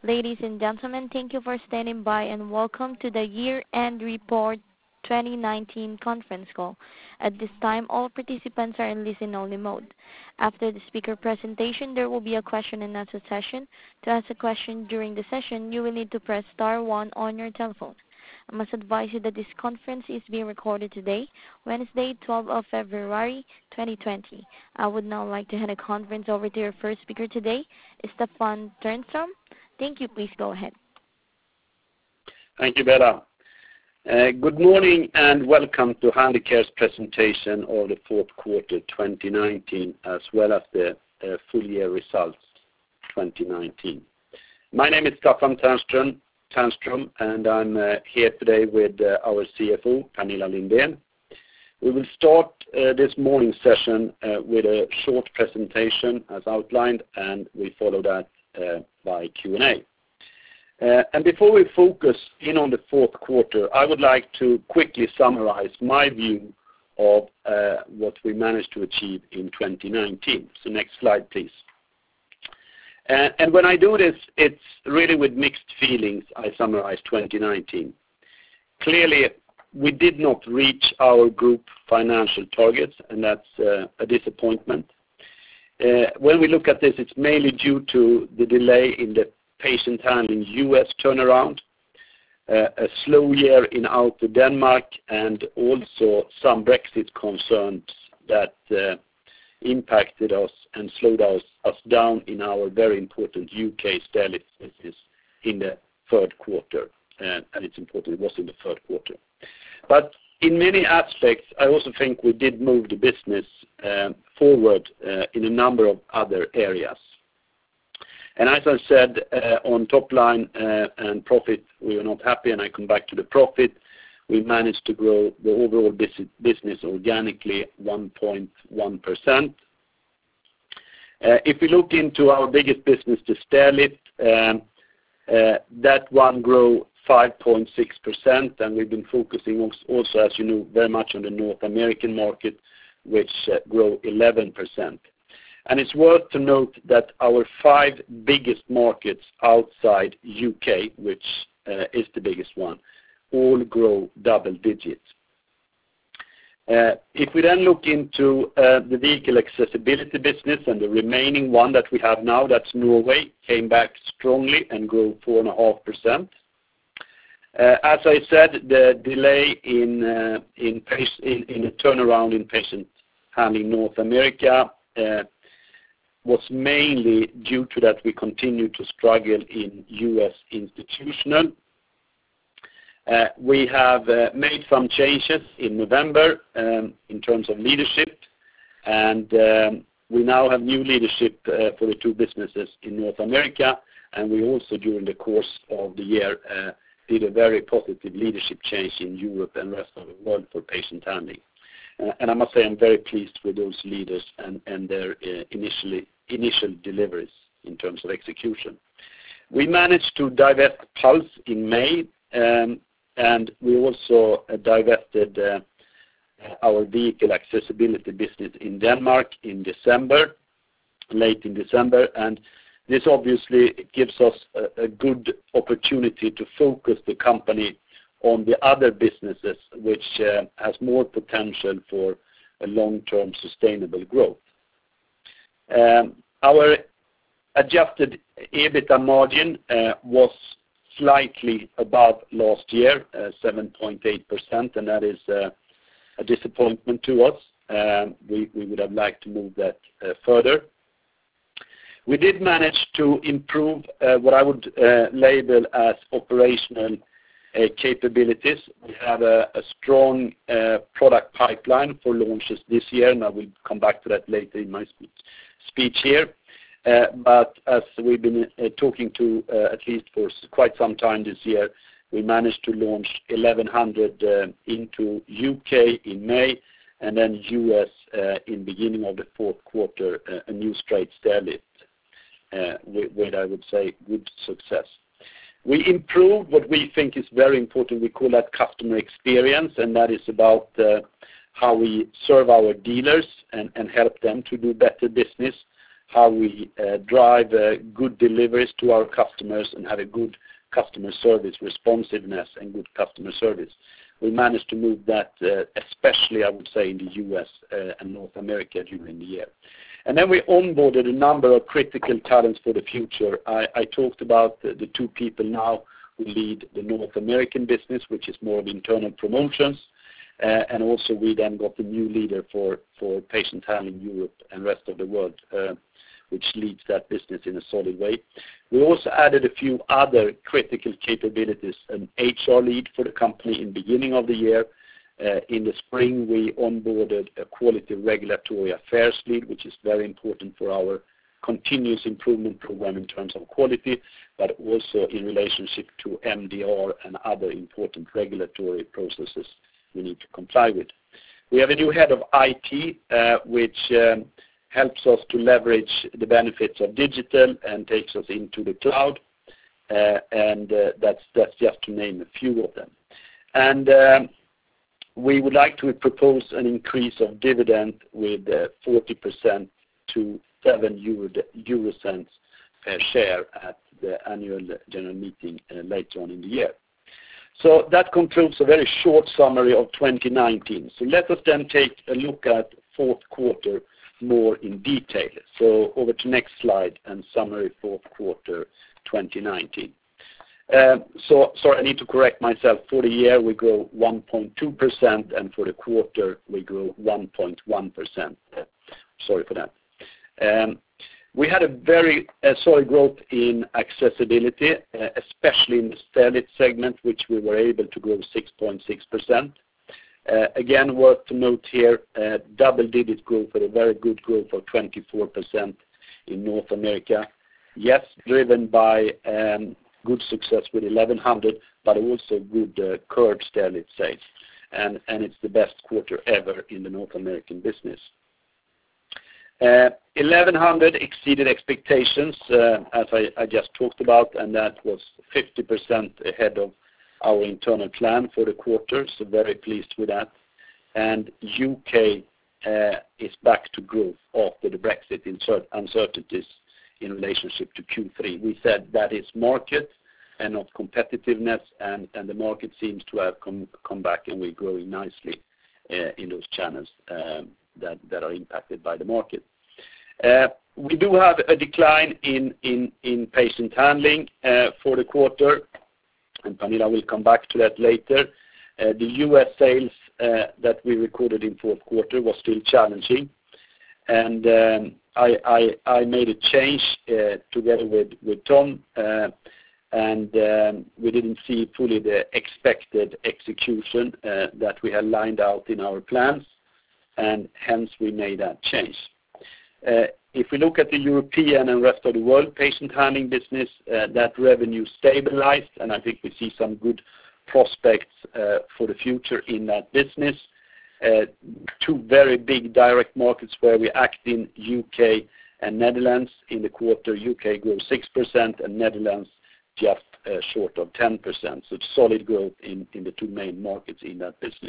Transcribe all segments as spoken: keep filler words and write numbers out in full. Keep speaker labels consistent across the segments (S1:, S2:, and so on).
S1: Ladies and gentlemen, thank you for standing by and welcome to the Year-End Report twenty nineteen conference call. At this time, all participants are in listen-only mode. After the speaker presentation, there will be a question and answer session. To ask a question during the session, you will need to press star one on your telephone. I must advise you that this conference is being recorded today, Wednesday, twelfth of February, twenty twenty. I would now like to hand the conference over to your first speaker today, Stefan Ternström. Thank you. Please go ahead.
S2: Thank you, Bella. Uh, good morning and welcome to Handicare's presentation of the fourth quarter twenty nineteen as well as the uh, full year results twenty nineteen. My name is Stefan Ternström, Ternström and I'm uh, here today with uh, our C F O, Pernilla Lindén. We will start uh, this morning session uh, with a short presentation as outlined, and we follow that uh, by Q and A. Uh, and before we focus in on the fourth quarter, I would like to quickly summarize my view of uh, what we managed to achieve in twenty nineteen. So next slide, please. Uh, and when I do this, it's really with mixed feelings I summarize twenty nineteen. Clearly, we did not reach our group financial targets, and that's uh, a disappointment. Uh, when we look at this, it's mainly due to the delay in the patient handling U S turnaround, uh, a slow year in Auto Denmark, and also some Brexit concerns that uh, impacted us and slowed us, us down in our very important U K stairlift business in the third quarter. Uh, and it's important it was in the third quarter. But in many aspects, I also think we did move the business uh, forward uh, in a number of other areas. And as I said, uh, on top line uh, and profit, we were not happy, and I come back to the profit. We managed to grow the overall business organically one point one percent. Uh, if we look into our biggest business, the stairlift, um, uh, that one grew five point six percent, and we've been focusing also, as you know, very much on the North American market, which uh, grew eleven percent. And it's worth to note that our five biggest markets outside U K, which uh, is the biggest one, all grow double digits. Uh, if we then look into uh, the vehicle accessibility business, and the remaining one that we have now, that's Norway, came back strongly and grew four point five percent. Uh, as I said, the delay in, uh, in, in, in the turnaround in patient handling North America uh, was mainly due to that we continue to struggle in U S institutional. Uh, we have uh, made some changes in November um, in terms of leadership, and um, we now have new leadership uh, for the two businesses in North America, and we also during the course of the year uh, did a very positive leadership change in Europe and rest of the world for patient handling. Uh, and I must say I'm very pleased with those leaders and, and their uh, initially, initial deliveries in terms of execution. We managed to divest Pulse in May, um, and we also uh, divested uh, our vehicle accessibility business in Denmark in December, late in December, and this obviously gives us a, a good opportunity to focus the company on the other businesses which uh, has more potential for a long-term sustainable growth. Um, our adjusted EBITDA margin uh, was slightly above last year, uh, seven point eight percent, and that is uh, a disappointment to us. Um, we, we would have liked to move that uh, further. We did manage to improve uh, what I would uh, label as operational uh, capabilities. We have a, a strong uh, product pipeline for launches this year, and I will come back to that later in my speech, speech here. Uh, but as we've been uh, talking to uh, at least for quite some time this year, we managed to launch eleven hundred uh, into U K in May, and then U S uh, in beginning of the fourth quarter, uh, a new straight stairlift. Uh, with, with, I would say, good success. We improved what we think is very important. We call that customer experience, and that is about uh, how we serve our dealers and, and help them to do better business, how we uh, drive uh, good deliveries to our customers and have a good customer service responsiveness and good customer service. We managed to move that, uh, especially I would say in the U S uh, and North America during the year. And then we onboarded a number of critical talents for the future. I, I talked about the, the two people now who lead the North American business, which is more of internal promotions. Uh, and also we then got the new leader for, for patient handling Europe and rest of the world, uh, which leads that business in a solid way. We also added a few other critical capabilities, an H R lead for the company in the beginning of the year. Uh, in the spring, we onboarded a quality regulatory affairs lead, which is very important for our continuous improvement program in terms of quality, but also in relationship to M D R and other important regulatory processes we need to comply with. We have a new head of I T, uh, which um, helps us to leverage the benefits of digital and takes us into the cloud, uh, and uh, that's, that's just to name a few of them. And um, we would like to propose an increase of dividend with uh, forty percent to seven euro, euro cents per share at the annual general meeting uh, later on in the year. So that concludes a very short summary of twenty nineteen. So let us then take a look at fourth quarter more in detail. So over to next slide and summary fourth quarter twenty nineteen. Uh, so sorry, I need to correct myself. For the year we grow one point two percent and for the quarter we grow one point one percent. Uh, sorry for that. Um, we had a very uh, solid growth in accessibility, uh, especially in the stairlift segment, which we were able to grow six point six percent. Uh, again, worth to note here, uh, double-digit growth, or a very good growth of twenty-four percent in North America. Yes, driven by um, good success with eleven hundred, but also good uh, curved stairlift sales. And, and it's the best quarter ever in the North American business. Uh, eleven hundred exceeded expectations, uh, as I, I just talked about, and that was fifty percent ahead of our internal plan for the quarter, so very pleased with that. And U K uh, is back to growth after the Brexit uncertainties in relationship to Q three. We said that is market and not competitiveness, and, and the market seems to have come, come back, and we're growing nicely uh, in those channels um, that, that are impacted by the market. Uh, we do have a decline in, in, in patient handling uh, for the quarter, and Pernilla will come back to that later. Uh, the U S sales uh, that we recorded in fourth quarter was still challenging, and um, I, I, I made a change uh, together with, with Tom, uh, and um, we didn't see fully the expected execution uh, that we had lined out in our plans, and hence we made that change. Uh, if we look at the European and rest of the world patient handling business, uh, that revenue stabilized, and I think we see some good prospects uh, for the future in that business. Uh, two very big direct markets where we act in, U K and Netherlands. In the quarter, U K grew six percent and Netherlands just uh, short of ten percent. So it's solid growth in, in the two main markets in that business.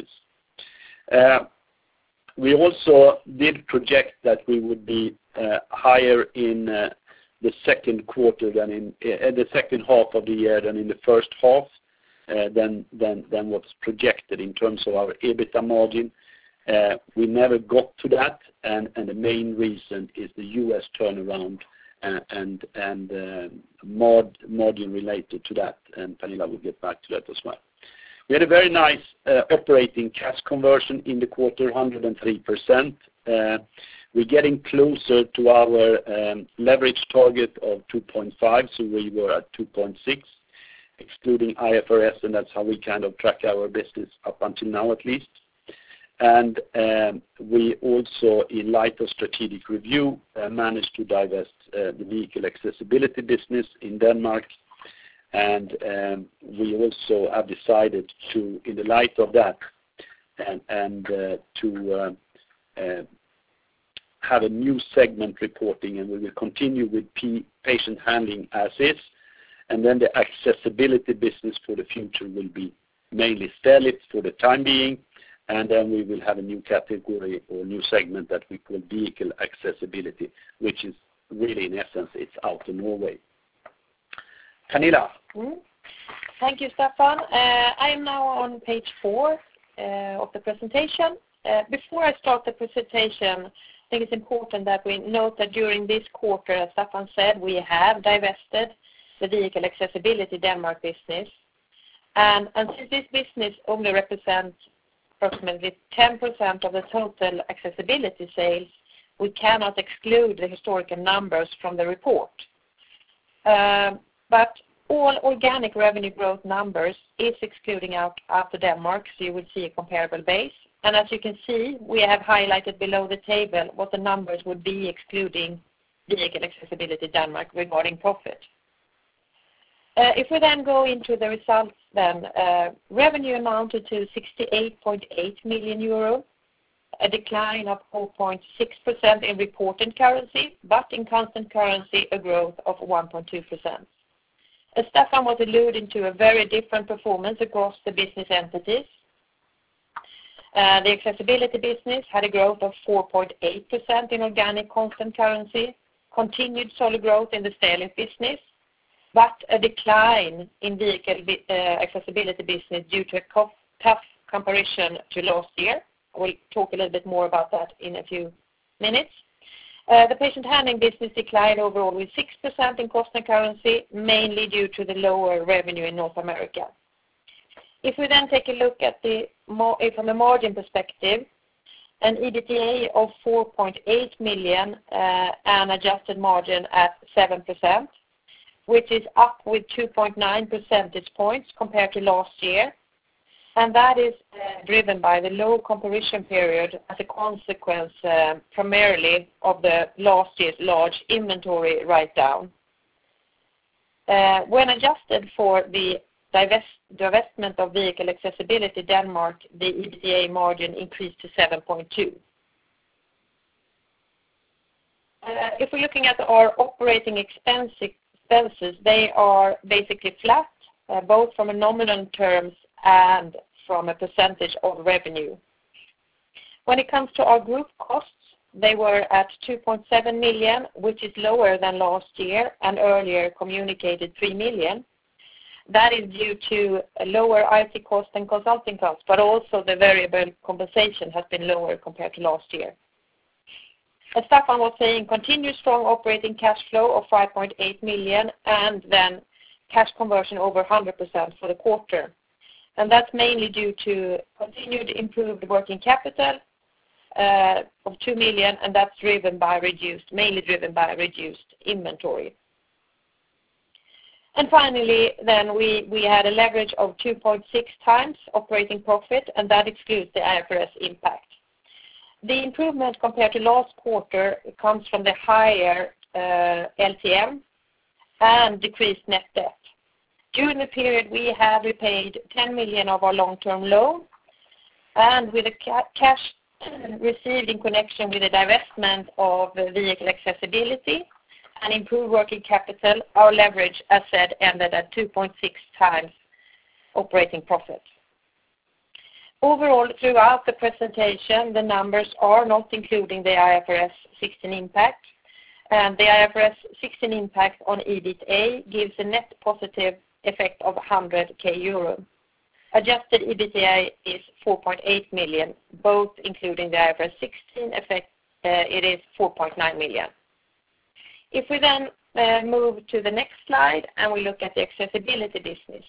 S2: Uh, we also did project that we would be uh, higher in uh, the second quarter than in uh, the second half of the year than in the first half. Uh, than, than, than what's projected in terms of our EBITDA margin. Uh, we never got to that, and, and the main reason is the U S turnaround uh, and, and uh, mod, margin related to that, and Pernilla will get back to that as well. We had a very nice uh, operating cash conversion in the quarter, one hundred three percent. Uh, we're getting closer to our um, leverage target of two point five, so we were at two point six. Excluding I F R S, and that's how we kind of track our business up until now at least. And um, we also, in light of strategic review, uh, managed to divest uh, the vehicle accessibility business in Denmark. And um, we also have decided to, in the light of that, and, and uh, to uh, uh, have a new segment reporting, and we will continue with P patient handling as is. And then the accessibility business for the future will be mainly stairlifts for the time being, and then we will have a new category or new segment that we call vehicle accessibility, which is really, in essence, it's Auto Norway. Pernilla.
S3: Mm. Thank you, Staffan. Uh, I am now on page four uh, of the presentation. Uh, before I start the presentation, I think it's important that we note that during this quarter, as Staffan said, we have divested the Vehicle Accessibility Denmark business. And, and since this business only represents approximately ten percent of the total accessibility sales, we cannot exclude the historical numbers from the report. Um, but all organic revenue growth numbers is excluding out Auto Denmark, so you will see a comparable base. And as you can see, we have highlighted below the table what the numbers would be excluding Vehicle Accessibility Denmark regarding profit. Uh, if we then go into the results then, uh, revenue amounted to sixty-eight point eight million euro, a decline of zero point six percent in reported currency, but in constant currency a growth of one point two percent. As Staffan was alluding to, a very different performance across the business entities. Uh, the accessibility business had a growth of four point eight percent in organic constant currency, continued solid growth in the Stairlift business, but a decline in vehicle uh, accessibility business due to a tough comparison to last year. I will talk a little bit more about that in a few minutes. Uh, the patient handling business declined overall with six percent in constant currency, mainly due to the lower revenue in North America. If we then take a look at the from a margin perspective, an EBITDA of four point eight million uh, and adjusted margin at seven percent, which is up with two point nine percentage points compared to last year. And that is uh, driven by the low comparison period as a consequence uh, primarily of the last year's large inventory write-down. Uh, when adjusted for the divest, divestment of Vehicle Accessibility Denmark, the EBITDA margin increased to seven point two. Uh, if we're looking at our operating expense, expenses, they are basically flat, uh, both from a nominal terms and from a percentage of revenue. When it comes to our group costs, they were at two point seven million, which is lower than last year and earlier communicated three million. That is due to a lower I T cost and consulting costs, but also the variable compensation has been lower compared to last year. As Staffan was saying, continued strong operating cash flow of five point eight million and then cash conversion over one hundred percent for the quarter. And that's mainly due to continued improved working capital uh, of two million, and that's driven by reduced, mainly driven by reduced inventory. And finally, then we, we had a leverage of two point six times operating profit, and that excludes the I F R S impact. The improvement compared to last quarter comes from the higher uh, L T M and decreased net debt. During the period, we have repaid ten million of our long-term loan, and with the ca cash received in connection with the divestment of uh, vehicle accessibility and improved working capital, our leverage, as said, ended at two point six times operating profit. Overall, throughout the presentation, the numbers are not including the I F R S sixteen impact, and the I F R S sixteen impact on EBITDA gives a net positive effect of one hundred K euro. Adjusted EBITDA is four point eight million, both including the I F R S sixteen effect, uh, it is four point nine million. If we then uh, move to the next slide and we look at the accessibility business.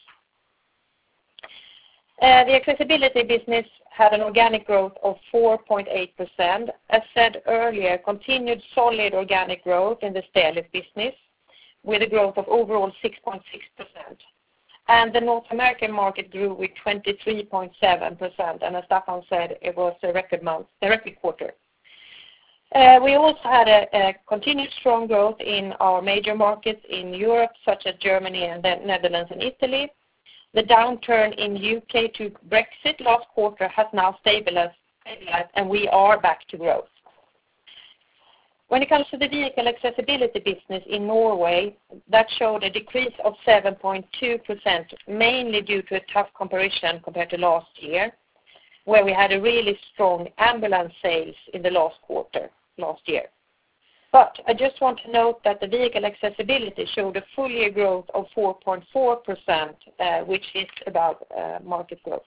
S3: Uh, the accessibility business had an organic growth of four point eight percent. As said earlier, continued solid organic growth in the Stairlift business with a growth of overall six point six percent. And the North American market grew with twenty-three point seven percent. And as Staffan said, it was a record month, a record quarter. Uh, we also had a, a continued strong growth in our major markets in Europe, such as Germany and the Netherlands and Italy. The downturn in U K to Brexit last quarter has now stabilized, and we are back to growth. When it comes to the vehicle accessibility business in Norway, that showed a decrease of seven point two percent, mainly due to a tough comparison compared to last year, where we had a really strong ambulance sales in the last quarter last year. But I just want to note that the vehicle accessibility showed a full year growth of four point four percent, uh, which is about uh, market growth.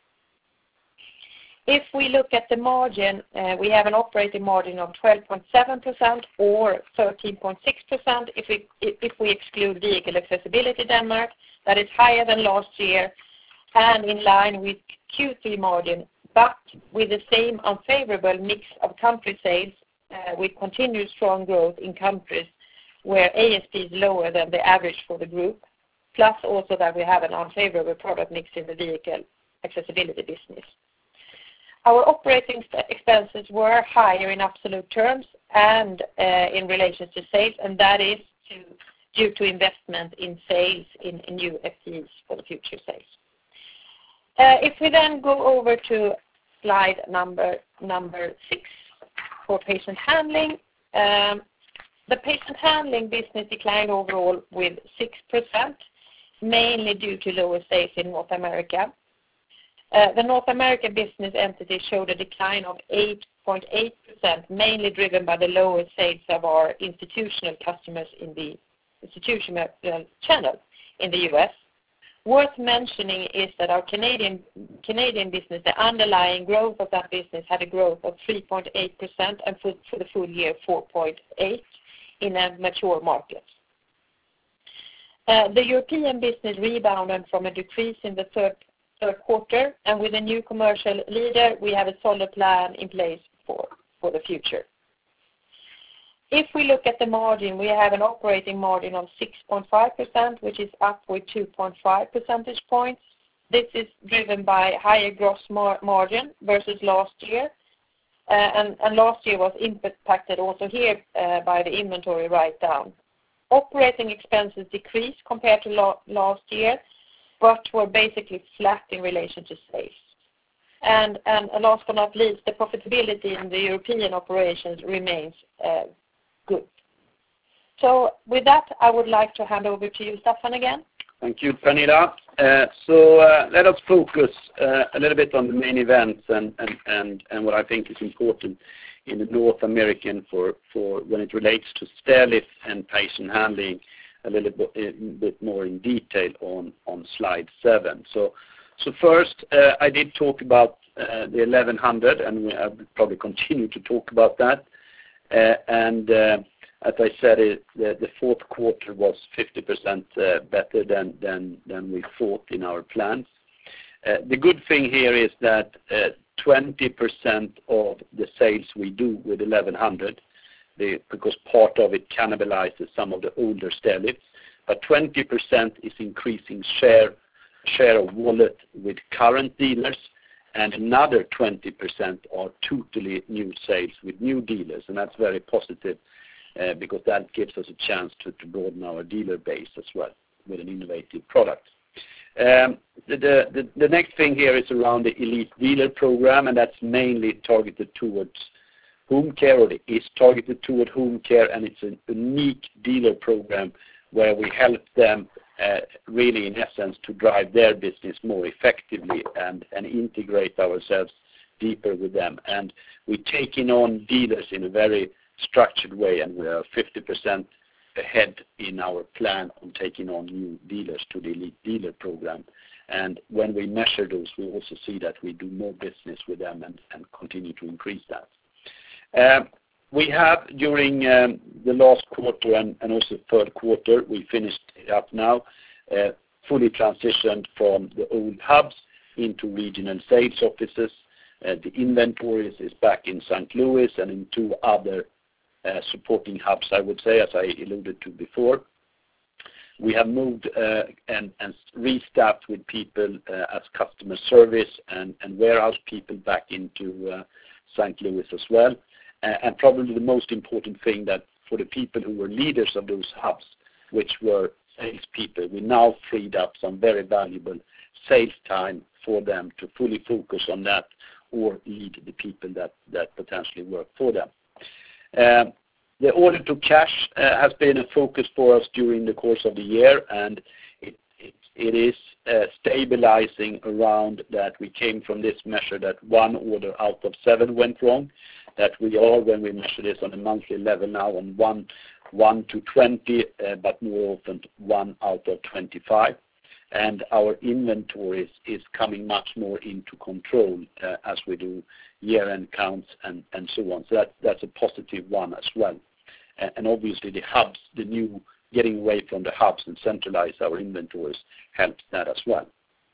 S3: If we look at the margin, uh, we have an operating margin of twelve point seven percent or thirteen point six percent if we, if we exclude vehicle accessibility Denmark. That is higher than last year and in line with Q three margin, but with the same unfavorable mix of country sales uh, with continued strong growth in countries where A S P is lower than the average for the group, plus also that we have an unfavorable product mix in the vehicle accessibility business. Our operating expenses were higher in absolute terms and uh, in relation to sales, and that is to, due to investment in sales in, in new F T Es for the future sales. Uh, if we then go over to slide number number six for patient handling, um, the patient handling business declined overall with six percent, mainly due to lower sales in North America. Uh, the North American business entity showed a decline of eight point eight percent, mainly driven by the lower sales of our institutional customers in the institutional uh, channel in the U S. Worth mentioning is that our Canadian Canadian business, the underlying growth of that business had a growth of three point eight percent and for, for the full year four point eight in a mature market. Uh, the European business rebounded from a decrease in the third third quarter, and with a new commercial leader, we have a solid plan in place for, for the future. If we look at the margin, we have an operating margin of six point five percent, which is up with two point five percentage points. This is driven by higher gross mar margin versus last year, uh, and, and last year was impacted also here uh, by the inventory write-down. Operating expenses decreased compared to la last year, but were basically flat in relation to sales. And, and last but not least, the profitability in the European operations remains uh, good. So with that, I would like to hand over to you, Staffan, again.
S2: Thank you, Pernilla. Uh, so uh, let us focus uh, a little bit on the main events and, and, and, and what I think is important in the North American for, for when it relates to stairlift and patient handling a little bit, a bit more in detail on, on slide seven. So, so first, uh, I did talk about uh, the eleven hundred, and we, I will probably continue to talk about that. Uh, and uh, as I said, it, the, the fourth quarter was fifty percent uh, better than, than, than we thought in our plans. Uh, the good thing here is that uh, twenty percent of the sales we do with eleven hundred, The, because part of it cannibalizes some of the older stairlifts, but twenty percent is increasing share share of wallet with current dealers, and another twenty percent are totally new sales with new dealers, and that's very positive uh, because that gives us a chance to, to broaden our dealer base as well with an innovative product. Um, the, the, the next thing here is around the Elite Dealer Program, and that's mainly targeted towards home care, or it is targeted toward home care, and it's a unique dealer program where we help them uh, really in essence to drive their business more effectively and, and integrate ourselves deeper with them. And we're taking on dealers in a very structured way, and we are fifty percent ahead in our plan on taking on new dealers to the Elite Dealer Program. And when we measure those, we also see that we do more business with them and, and continue to increase that. Uh, we have during um, the last quarter and, and also third quarter, we finished it up now, uh, fully transitioned from the old hubs into regional sales offices. Uh, the inventory is back in Saint Louis and in two other uh, supporting hubs, I would say, as I alluded to before. We have moved uh, and, and restaffed with people uh, as customer service and, and warehouse people back into uh, Saint Louis as well. And probably the most important thing, that for the people who were leaders of those hubs, which were salespeople, we now freed up some very valuable sales time for them to fully focus on that or lead the people that, that potentially work for them. Uh, the order to cash uh, has been a focus for us during the course of the year, and it, it, it is uh, stabilizing around that. We came from this measure that one order out of seven went wrong that we are, when we measure this on a monthly level now, on one, one to twenty, uh, but more often one out of twenty-five. And our inventories is coming much more into control uh, as we do year-end counts and, and so on. So that, that's a positive one as well. Uh, and obviously the hubs, the new getting away from the hubs and centralize our inventories helps that as well.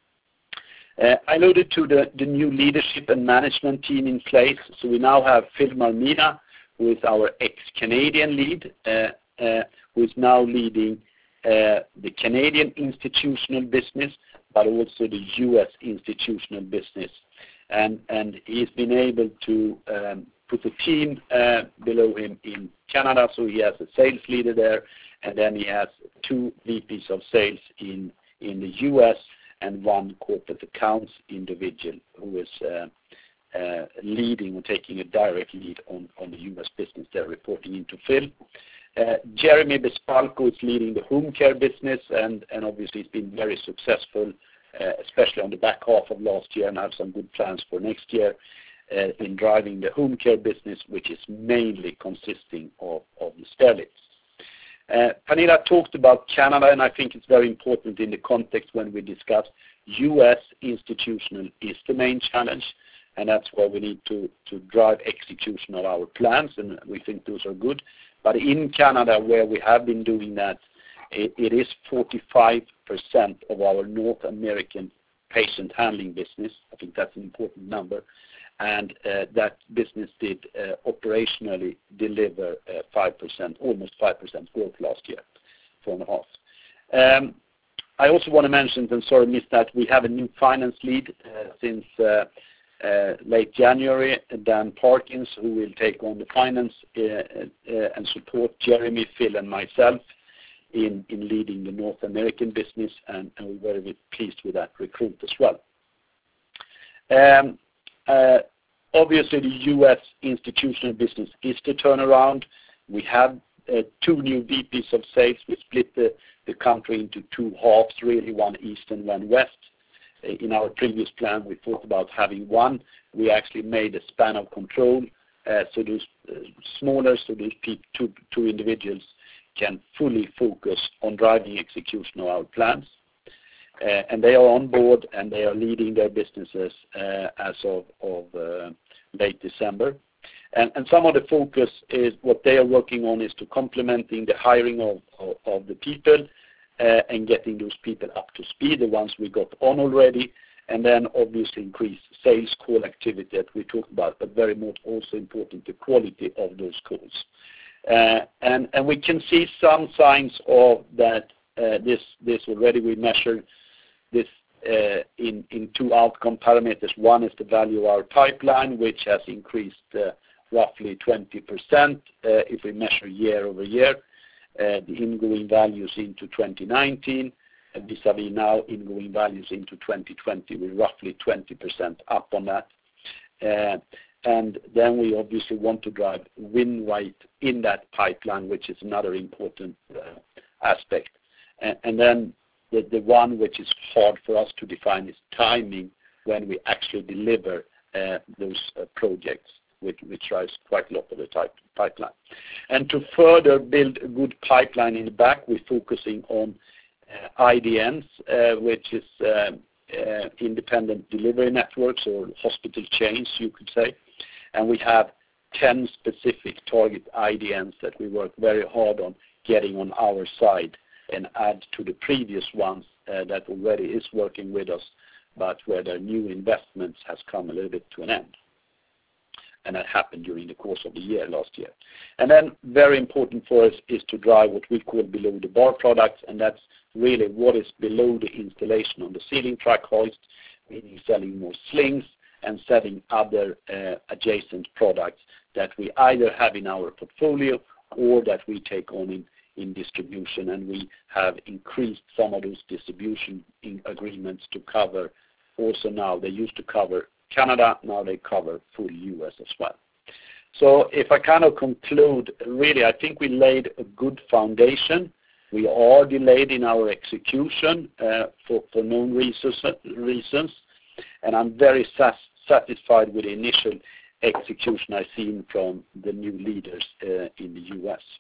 S2: Uh, I alluded to the, the new leadership and management team in place. So we now have Phil Marmina, who is our ex-Canadian lead, uh, uh, who is now leading uh, the Canadian institutional business, but also the U S institutional business. And, and he's been able to um, put a team uh, below him in Canada, so he has a sales leader there, and then he has two V Ps of sales in, in the U S and one corporate accounts individual who is uh, uh, leading or taking a direct lead on, on the U S business. They're reporting into Phil. Uh, Jeremy Bespalko is leading the home care business, and, and obviously it's been very successful, uh, especially on the back half of last year, and have some good plans for next year uh, in driving the home care business, which is mainly consisting of, of the Sterlitz. Uh, Pernilla talked about Canada, and I think it's very important in the context when we discuss U S institutional is the main challenge, and that's where we need to, to drive execution of our plans, and we think those are good. But in Canada, where we have been doing that, it, it is forty-five percent of our North American patient handling business. I think that's an important number. And uh, that business did uh, operationally deliver uh, five percent, almost five percent growth last year, four and a half. Um, I also want to mention, and sorry I missed that, we have a new finance lead uh, since uh, uh, late January, Dan Parkins, who will take on the finance uh, uh, and support Jeremy, Phil, and myself in, in leading the North American business, and, and we're very pleased with that recruit as well. Um, Uh, obviously, the U S institutional business is the turnaround. We have uh, two new V Ps of sales. We split the, the country into two halves, really, one east and one west. Uh, in our previous plan, we thought about having one. We actually made a span of control, uh, so those uh, smaller, so those two, two individuals can fully focus on driving execution of our plans. Uh, and they are on board, and they are leading their businesses uh, as of, of uh, late December. And, and some of the focus is what they are working on is to complementing the hiring of, of, of the people uh, and getting those people up to speed, the ones we got on already, and then obviously increase sales call activity that we talked about, but very much also important, the quality of those calls. Uh, and, and we can see some signs of that uh, this, this already. We measured this uh, in, in two outcome parameters. One is the value of our pipeline, which has increased uh, roughly twenty percent uh, if we measure year over year. Uh, the ingoing values into twenty nineteen, and vis-a-vis now ingoing values into twenty twenty, we're roughly twenty percent up on that. Uh, and then we obviously want to drive win rate in that pipeline, which is another important uh, aspect. And, and then The, the one which is hard for us to define is timing when we actually deliver uh, those uh, projects, which, which drives quite a lot of the type, pipeline. And to further build a good pipeline in the back, we're focusing on uh, I D Ns, uh, which is uh, uh, independent delivery networks or hospital chains, you could say. And we have ten specific target I D Ns that we work very hard on getting on our side, and add to the previous ones uh, that already is working with us, but where their new investments has come a little bit to an end. And that happened during the course of the year last year. And then very important for us is to drive what we call below the bar products, and that's really what is below the installation on the ceiling track hoist, meaning selling more slings and selling other uh, adjacent products that we either have in our portfolio or that we take on in in distribution, and we have increased some of those distribution in agreements to cover also now. They used to cover Canada, now they cover full U S as well. So if I kind of conclude, really I think we laid a good foundation. We are delayed in our execution uh, for, for known reasons, reasons, and I'm very sas satisfied with the initial execution I've seen from the new leaders uh, in the U S.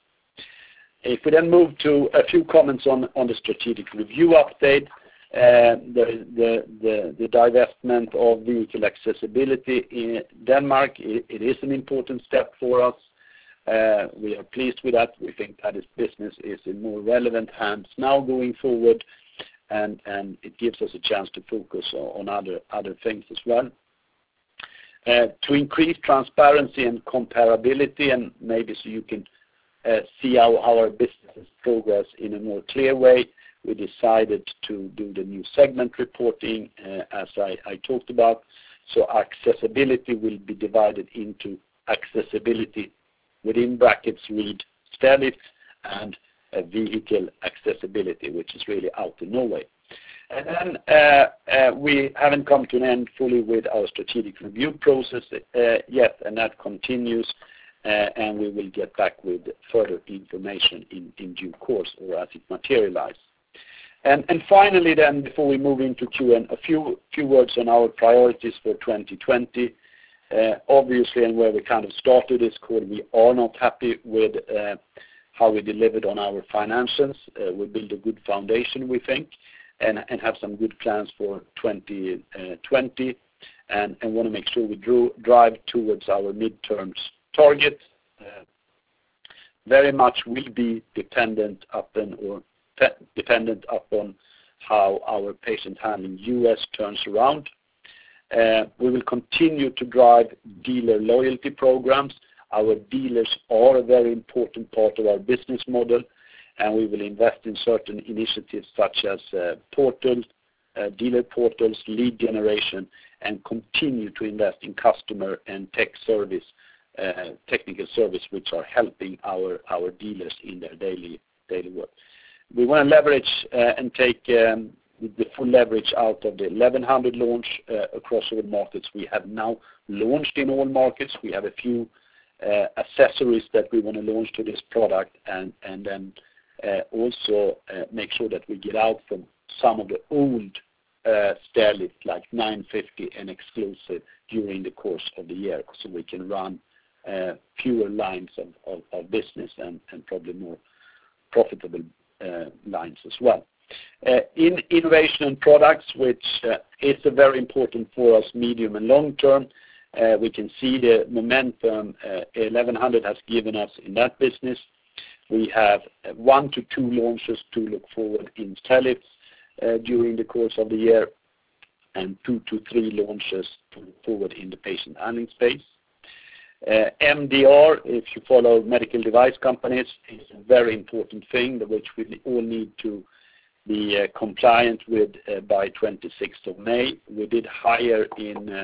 S2: If we then move to a few comments on, on the strategic review update, uh, the, the, the, the divestment of vehicle accessibility in Denmark, it, it is an important step for us. Uh, we are pleased with that. We think that this business is in more relevant hands now going forward, and, and it gives us a chance to focus on, on other, other things as well. Uh, to increase transparency and comparability, and maybe so you can Uh, see how, how our businesses progress in a more clear way, we decided to do the new segment reporting uh, as I, I talked about. So accessibility will be divided into accessibility, within brackets read stairlifts, and uh, vehicle accessibility, which is really out in Norway. And then uh, uh, we haven't come to an end fully with our strategic review process uh, yet, and that continues. Uh, and we will get back with further information in, in due course or as it materializes. And, and finally then, before we move into Q and A, a few, few words on our priorities for twenty twenty. Uh, obviously, and where we kind of started this call, we are not happy with uh, how we delivered on our financials. Uh, we built a good foundation, we think, and, and have some good plans for twenty twenty, and, and want to make sure we drew, drive towards our midterms target. Uh, very much will be dependent upon or dependent upon how our patient handling U S turns around. Uh, we will continue to drive dealer loyalty programs. Our dealers are a very important part of our business model, and we will invest in certain initiatives such as uh, portals, uh, dealer portals, lead generation, and continue to invest in customer and tech service Uh, technical service, which are helping our, our dealers in their daily daily work. We want to leverage uh, and take um, the full leverage out of the eleven hundred launch uh, across all markets. We have now launched in all markets. We have a few uh, accessories that we want to launch to this product, and, and then uh, also uh, make sure that we get out from some of the old uh, stairlifts like nine fifty and exclusive during the course of the year, so we can run Uh, fewer lines of, of, of business and, and probably more profitable uh, lines as well. Uh, in innovation and products, which uh, is a very important for us medium and long term, uh, we can see the momentum uh, eleven hundred has given us in that business. We have uh, one to two launches to look forward in stairlifts uh, during the course of the year, and two to three launches to look forward in the patient handling space. Uh, M D R, if you follow medical device companies, is a very important thing which we all need to be uh, compliant with uh, by twenty-sixth of May. We did hire in uh,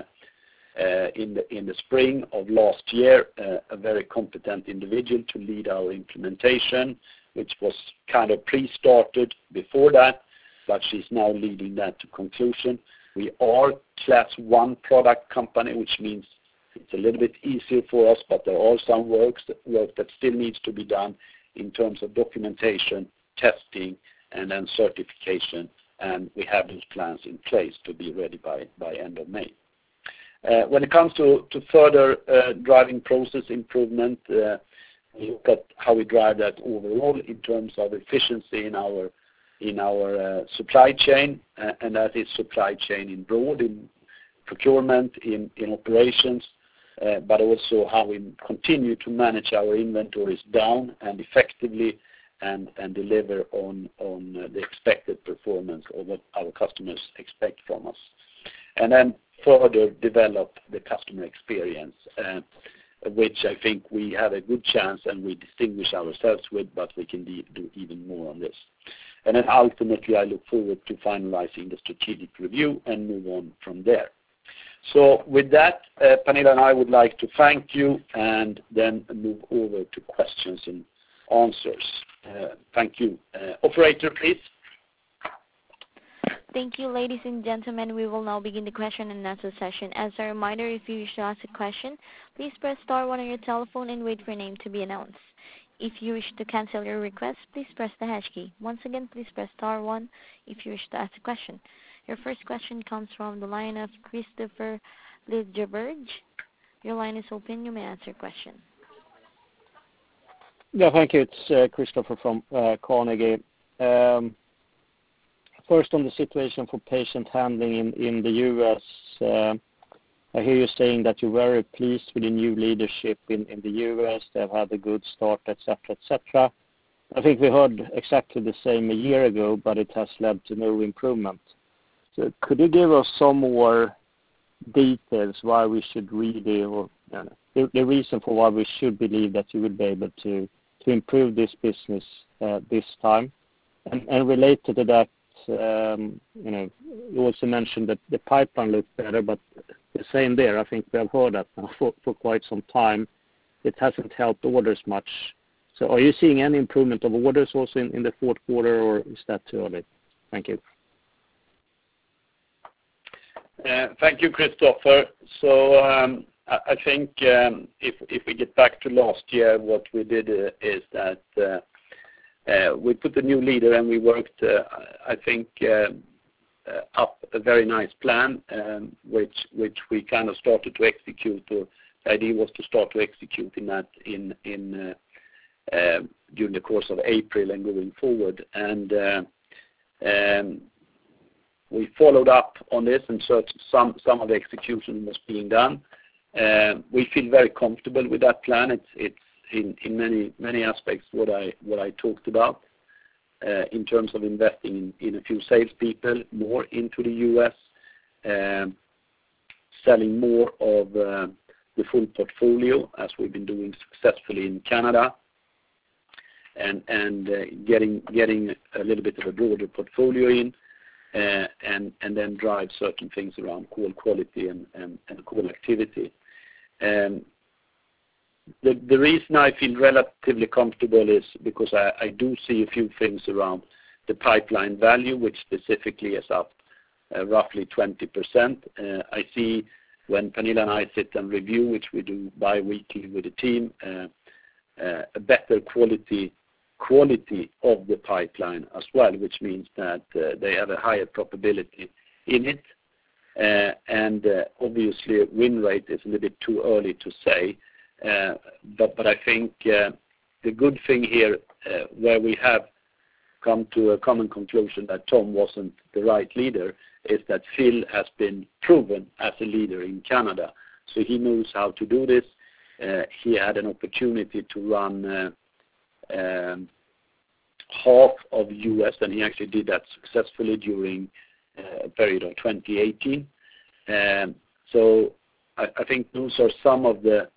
S2: uh, in the in the spring of last year uh, a very competent individual to lead our implementation, which was kind of pre-started before that, but she's now leading that to conclusion. We are class one product company, which means it's a little bit easier for us, but there are some works that, work that still needs to be done in terms of documentation, testing, and then certification, and we have those plans in place to be ready by, by end of May. Uh, when it comes to, to further uh, driving process improvement, uh, we look at how we drive that overall in terms of efficiency in our in our uh, supply chain, uh, and that is supply chain in broad, in procurement, in, in operations, Uh, but also how we continue to manage our inventories down and effectively, and, and deliver on, on uh, the expected performance of what our customers expect from us. And then further develop the customer experience, uh, which I think we have a good chance and we distinguish ourselves with, but we can de- do even more on this. And then ultimately I look forward to finalizing the strategic review and move on from there. So with that, uh, Pernilla and I would like to thank you and then move over to questions and answers. Uh, thank you. Uh, operator, please.
S1: Thank you, ladies and gentlemen. We will now begin the question and answer session. As a reminder, if you wish to ask a question, please press star one on your telephone and wait for your name to be announced. If you wish to cancel your request, please press the hash key. Once again, please press star one if you wish to ask a question. Your first question comes from the line of Christopher Lidjeberg. Your line is open. You may ask your question.
S4: Yeah, thank you. It's uh, Christopher from uh, Carnegie. Um, first, on the situation for patient handling in, in the U S, uh, I hear you saying that you're very pleased with the new leadership in, in the U S. They've had a good start, et cetera, et cetera. I think we heard exactly the same a year ago, but it has led to no improvement. So could you give us some more details why we should really, or you know, the, the reason for why we should believe that you will be able to, to improve this business uh, this time? And, and related to that, um, you know, you also mentioned that the pipeline looked better, but the same there. I think we have heard that now for, for quite some time. It hasn't helped orders much. So are you seeing any improvement of orders also in, in the fourth quarter, or is that too early? Thank you.
S2: Uh, thank you, Christopher. So um, I, I think um, if, if we get back to last year, what we did uh, is that uh, uh, we put a new leader and we worked, uh, I think, uh, uh, up a very nice plan, um, which which we kind of started to execute. Or the idea was to start to execute in that in in uh, uh, during the course of April and going forward. And uh, um, we followed up on this, and so some some of the execution was being done. Uh, we feel very comfortable with that plan. It's it's in, in many many aspects what I what I talked about uh, in terms of investing in, in a few salespeople more into the U S, um, selling more of uh, the full portfolio as we've been doing successfully in Canada, and and uh, getting getting a little bit of a broader portfolio in. Uh, and, and then drive certain things around call quality and, and, and call activity. Um, the, the reason I feel relatively comfortable is because I, I do see a few things around the pipeline value, which specifically is up uh, roughly twenty percent. Uh, I see when Pernilla and I sit and review, which we do bi-weekly with the team, uh, uh, a better quality quality of the pipeline as well, which means that uh, they have a higher probability in it. Uh, and uh, obviously win rate is a little bit too early to say, uh, but, but I think uh, the good thing here uh, where we have come to a common conclusion that Tom wasn't the right leader is that Phil has been proven as a leader in Canada. So he knows how to do this. Uh, he had an opportunity to run uh, Um, half of U S, and he actually did that successfully during uh, a period of twenty eighteen. Um, so I, I think those are some of the,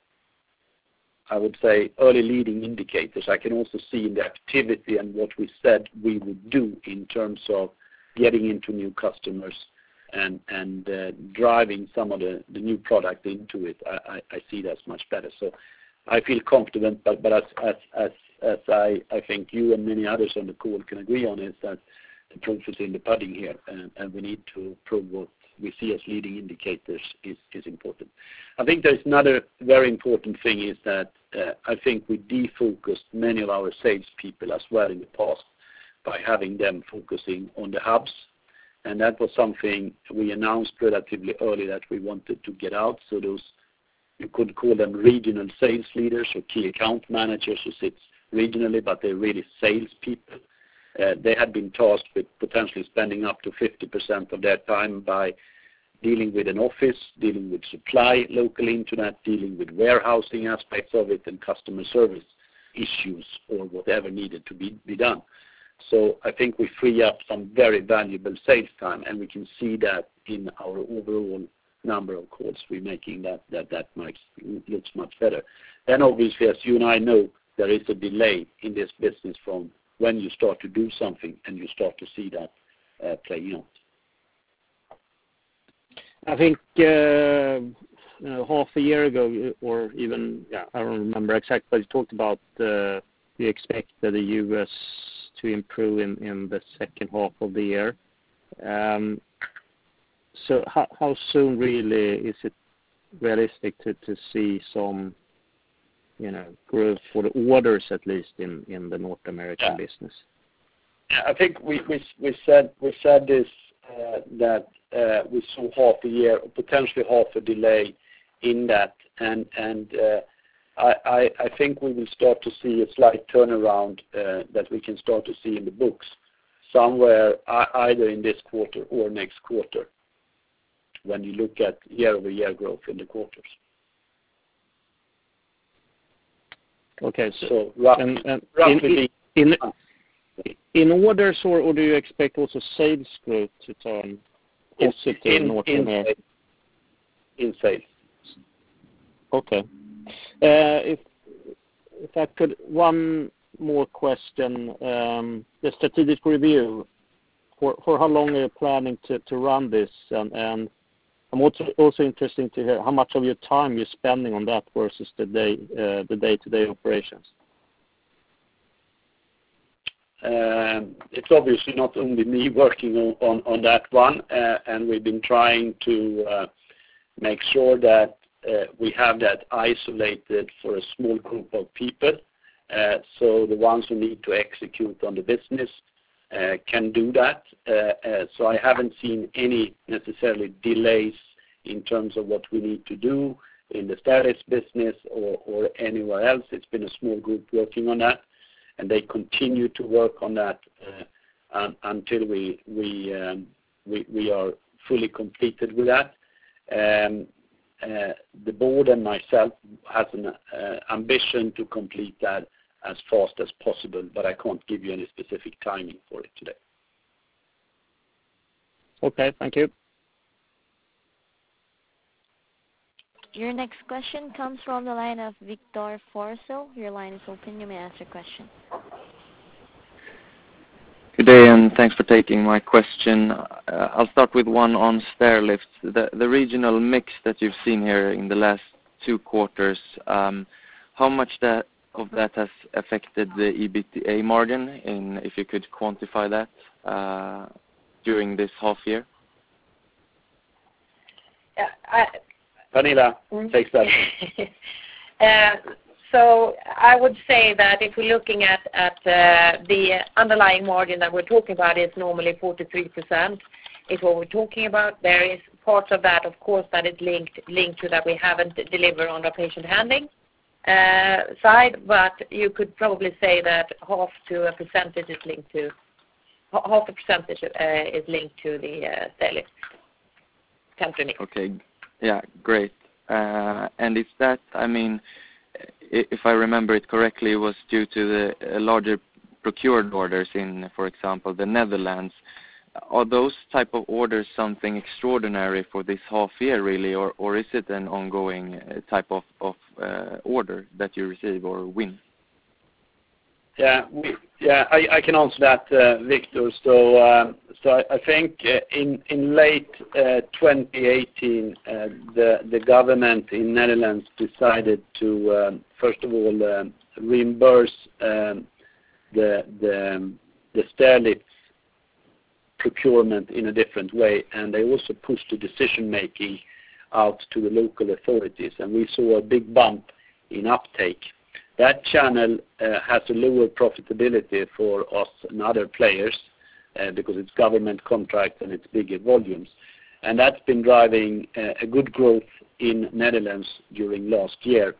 S2: I would say, early leading indicators. I can also see in the activity and what we said we would do in terms of getting into new customers and and uh, driving some of the, the new product into it. I, I, I see that's much better. So I feel confident, but, but as, as, as, as I, I think you and many others on the call can agree on, is that the proof is in the pudding here, and, and we need to prove what we see as leading indicators is, is important. I think there's another very important thing is that uh, I think we defocused many of our salespeople as well in the past by having them focusing on the hubs, and that was something we announced relatively early that we wanted to get out. So those, you could call them regional sales leaders or key account managers who sit regionally, but they're really sales people. Uh, they had been tasked with potentially spending up to fifty percent of their time by dealing with an office, dealing with supply local internet, dealing with warehousing aspects of it, and customer service issues or whatever needed to be, be done. So I think we free up some very valuable sales time, and we can see that in our overall number of calls we're making, that that that might looks much better. Then obviously, as you and I know, there is a delay in this business from when you start to do something and you start to see that uh, playing out.
S4: I think uh, you know, half a year ago, or even yeah, I don't remember exactly, but you talked about uh, you expect the U S to improve in, in the second half of the year. Um, So how, how soon really is it realistic to, to see some, you know, growth for the orders at least in, in the North American
S2: yeah.
S4: business?
S2: Yeah, I think we we, we said we said this uh, that uh, we saw half a year, potentially half a delay in that and and uh, I, I, I think we will start to see a slight turnaround uh, that we can start to see in the books somewhere uh, either in this quarter or next quarter when you look at year-over-year growth in the quarters.
S4: Okay.
S2: So,
S4: So,
S2: rough,
S4: and, and
S2: roughly
S4: in, in, in orders, or, or do you expect also sales growth to turn positive in, in,
S2: in,
S4: in,
S2: in sales?
S4: Okay. Uh, if if I could, one more question. Um, the strategic review, for for how long are you planning to, to run this? And, and I'm also also interested to hear how much of your time you're spending on that versus the day uh, the day-to-day operations.
S2: Um, it's obviously not only me working on, on, on that one, uh, and we've been trying to uh, make sure that uh, we have that isolated for a small group of people. Uh, so the ones who need to execute on the business uh, can do that. Uh, uh, so I haven't seen any necessarily delays in terms of what we need to do in the Sterilix business or, or anywhere else. It's been a small group working on that, and they continue to work on that uh, um, until we we, um, we we are fully completed with that. Um, uh, the board and myself has an uh, ambition to complete that as fast as possible, but I can't give you any specific timing for it today.
S4: Okay, thank you.
S1: Your next question comes from the line of Victor Forssell. Your line is open. You may ask your question.
S5: Good day, and thanks for taking my question. Uh, I'll start with one on Stairlift. The, the regional mix that you've seen here in the last two quarters, um, how much that of that has affected the EBITDA margin, in, if you could quantify that uh, during this half year?
S3: Yeah, I,
S2: Pernilla,
S3: mm.
S2: takes that.
S3: uh, So I would say that if we're looking at, at uh, the underlying margin that we're talking about is normally forty-three percent is what we're talking about. There is part of that, of course, that is linked linked to that we haven't delivered on the patient handling uh, side, but you could probably say that half to a percentage is linked to, half a percentage uh, is linked to the uh, Sterilix country mix.
S5: Okay, yeah, great. Uh, and is that, I mean, if I remember it correctly, it was due to the uh, larger procured orders in, for example, the Netherlands. Are those type of orders something extraordinary for this half year, really, or, or is it an ongoing uh, type of, of uh, order that you receive or win?
S2: Yeah, we, yeah, I, I can answer that, uh, Victor. So, um, so I, I think uh, in in late uh, twenty eighteen, uh, the the government in Netherlands decided to um, first of all um, reimburse um, the the um, the Sterilix procurement in a different way, and they also pushed the decision making out to the local authorities, and we saw a big bump in uptake. That channel uh, has a lower profitability for us and other players uh, because it's government contract and it's bigger volumes. And that's been driving uh, a good growth in Netherlands during last year.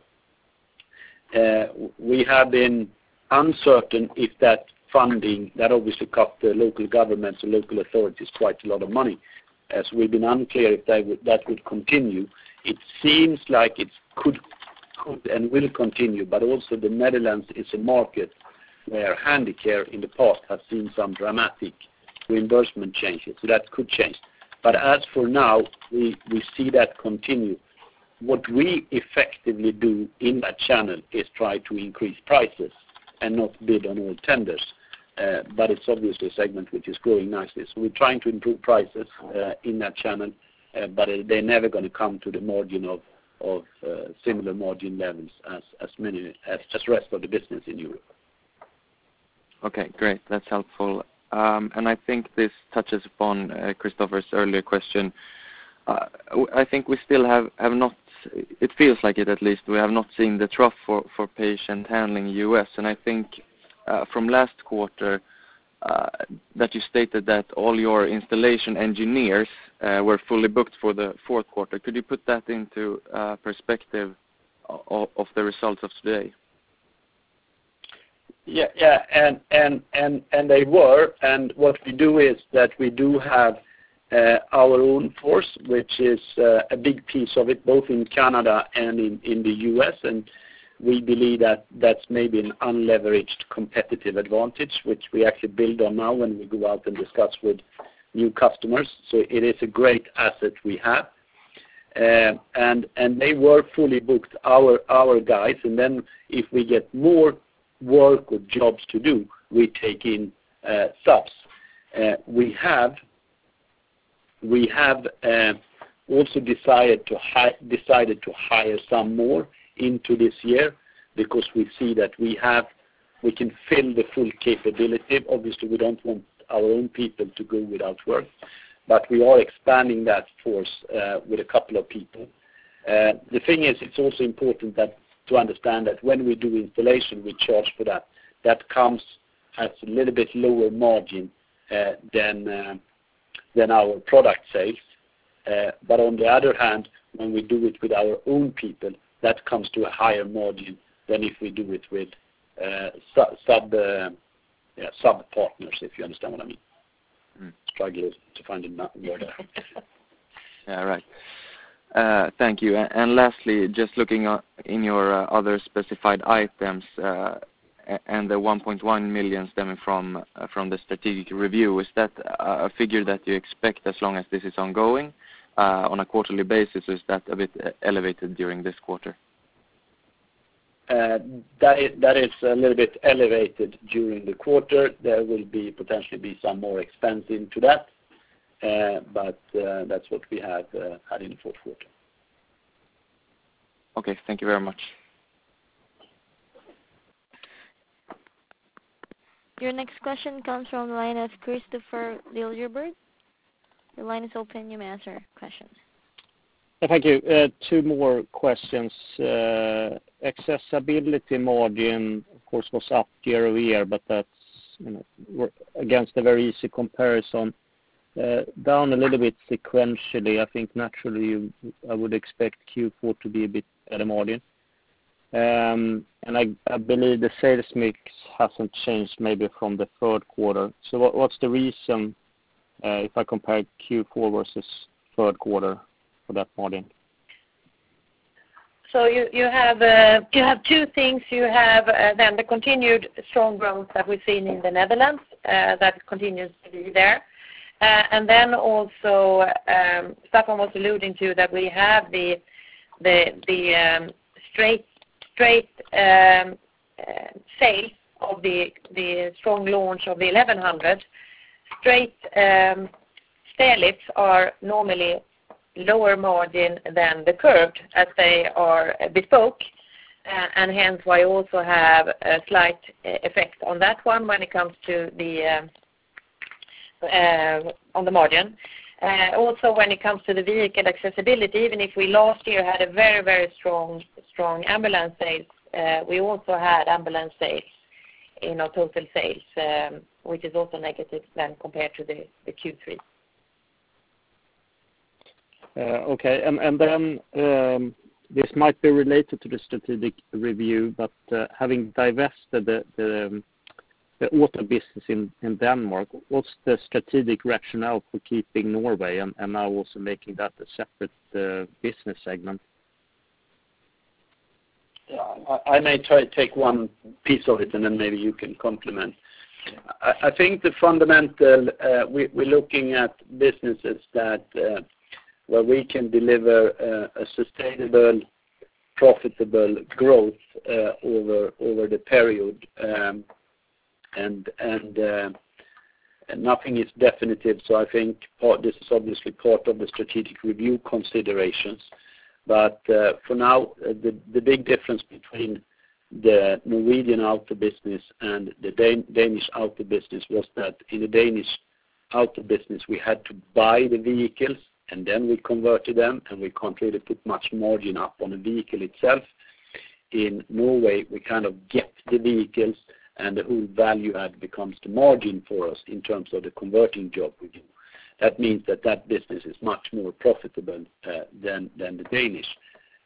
S2: Uh, we have been uncertain if that funding, that obviously cost the local governments and local authorities quite a lot of money. Uh, so we've been unclear if that would, that would continue. It seems like it could could and will continue, but also the Netherlands is a market where Handicare in the past has seen some dramatic reimbursement changes, so that could change. But as for now, we, we see that continue. What we effectively do in that channel is try to increase prices and not bid on all tenders. Uh, but it's obviously a segment which is growing nicely. So we're trying to improve prices uh, in that channel, uh, but they're never going to come to the margin of of uh, similar margin levels as as many as just rest of the business in Europe.
S5: Okay, great. That's helpful. Um, and I think this touches upon uh, Christopher's earlier question. Uh, I think we still have, have not, it feels like it at least, we have not seen the trough for, for patient handling in U S. And I think uh, from last quarter uh, that you stated that all your installation engineers uh, were fully booked for the fourth quarter. Could you put that into uh, perspective of, of the results of today.
S2: Yeah, yeah, and and and and they were. And what we do is that we do have uh, our own force, which is uh, a big piece of it, both in Canada and in in the U S. And we believe that that's maybe an unleveraged competitive advantage, which we actually build on now when we go out and discuss with new customers. So it is a great asset we have. Uh, and and they were fully booked, our our guys. And then if we get more work or jobs to do, we take in uh, subs. Uh, we have we have uh, also decided to hi- decided to hire some more into this year, because we see that we have we can fill the full capability. Obviously, we don't want our own people to go without work, but we are expanding that force uh, with a couple of people. Uh, the thing is, it's also important that to understand that when we do installation, we charge for that. That comes at a little bit lower margin uh, than uh, than our product sales. Uh, but on the other hand, when we do it with our own people, that comes to a higher margin than if we do it with uh, sub sub, uh, yeah, sub partners, if you understand what I mean. Mm. Struggle to find a word there.
S5: Yeah, right. Uh, thank you. And, and lastly, just looking at in your uh, other specified items uh, and the one point one million stemming from uh, from the strategic review, is that a figure that you expect as long as this is ongoing uh, on a quarterly basis? Or is that a bit elevated during this quarter?
S2: Uh, that is that is a little bit elevated during the quarter. There will be potentially be some more expense into that. Uh, but uh, that's what we have uh, had in the fourth quarter.
S5: Okay, thank you very much.
S1: Your next question comes from the line of Christopher Liljeberg. The line is open. You may answer questions.
S4: Thank you. Uh, two more questions. Uh, accessibility margin, of course, was up year-over-year, but that's, you know, against a very easy comparison. Uh, down a little bit sequentially. I think naturally you, I would expect Q four to be a bit better margin. Um, and I, I believe the sales mix hasn't changed maybe from the third quarter. So what, what's the reason uh, if I compare Q four versus third quarter for that margin?
S3: So you, you have uh, you have two things. You have uh, then the continued strong growth that we've seen in the Netherlands uh, that continues to be there. Uh, and then also, um, Staffan was alluding to that we have the the the um, straight straight um, uh, sales of the the strong launch of the eleven hundred. Straight um, stair lifts are normally lower margin than the curved, as they are bespoke, uh, and hence why I also have a slight uh, effect on that one when it comes to the um, Uh, on the margin. Uh, also, when it comes to the vehicle accessibility, even if we last year had a very, very strong strong ambulance sales, uh, we also had ambulance sales in our total sales, um, which is also negative then compared to the, the Q three.
S4: Uh, okay, and, and then um, this might be related to the strategic review, but uh, having divested the, the um, the auto business in, in Denmark, what's the strategic rationale for keeping Norway and, and now also making that a separate uh, business segment?
S2: Yeah, I, I may try to take one piece of it and then maybe you can complement. I, I think the fundamental, uh, we, we're looking at businesses that uh, where we can deliver uh, a sustainable, profitable growth uh, over over the period. Um, and and uh, nothing is definitive. So I think part, this is obviously part of the strategic review considerations. But uh, for now, uh, the the big difference between the Norwegian auto business and the Dan- Danish auto business was that in the Danish auto business we had to buy the vehicles and then we converted them, and we can't really put much margin up on the vehicle itself. In Norway, we kind of get the vehicles, and the whole value add becomes the margin for us in terms of the converting job we do. That means that that business is much more profitable uh, than, than the Danish.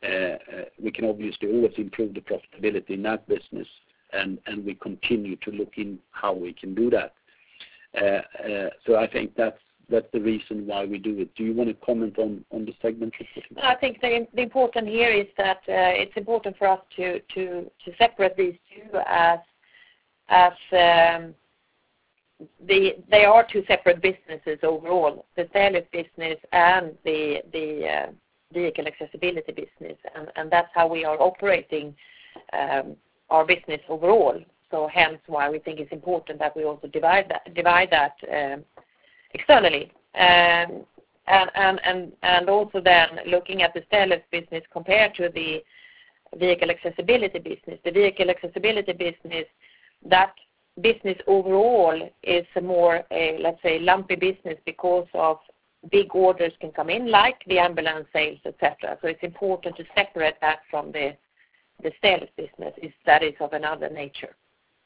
S2: uh, uh, we can obviously always improve the profitability in that business, and, and we continue to look in how we can do that. Uh, uh, so I think that's that's the reason why we do it. Do you want to comment on, on the segment reporting?
S3: I think the, the important here is that uh, it's important for us to, to, to separate these two as as um, the they are two separate businesses overall, the stairlift business and the the uh, vehicle accessibility business, and, and that's how we are operating um, our business overall. So hence why we think it's important that we also divide that divide that um, externally, um, and, and and and also then looking at the stairlift business compared to the vehicle accessibility business. The vehicle accessibility business, that business overall is a more, a, let's say, lumpy business because of big orders can come in, like the ambulance sales, et cetera. So it's important to separate that from the the stairlift business, is that is of another nature.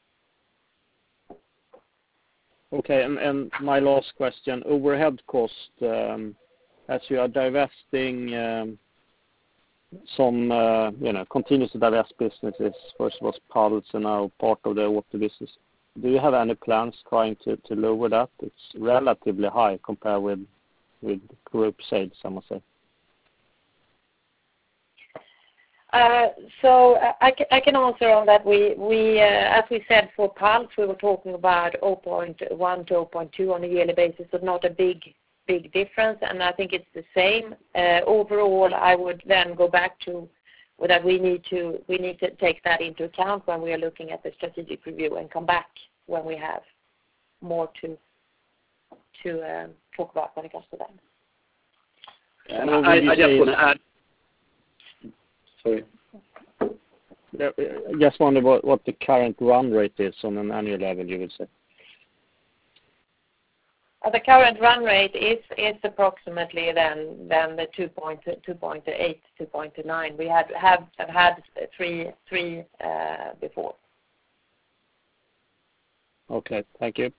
S4: Okay, and, and my last question, overhead cost, um, as you are divesting um, some, uh, you know, continues to divest businesses, first was Pulse and now part of the auto business. Do you have any plans trying to, to lower that? It's relatively high compared with with group sales, I must say.
S3: Uh, so I, I can answer on that. We, we uh, as we said for Pulse, we were talking about zero point one to zero point two on a yearly basis, so not a big big difference, and I think it's the same. Uh, overall, I would then go back to that we need to we need to take that into account when we are looking at the strategic review, and come back when we have more to to um, talk about when it comes to that.
S2: And I, I just want to add. Sorry.
S4: Yeah, I just wonder what, what the current run rate is on an annual level, you would say.
S3: Uh, the current run rate is is approximately then then the two point eight, two point nine. We had have, have had three three uh, before.
S4: Okay, thank you.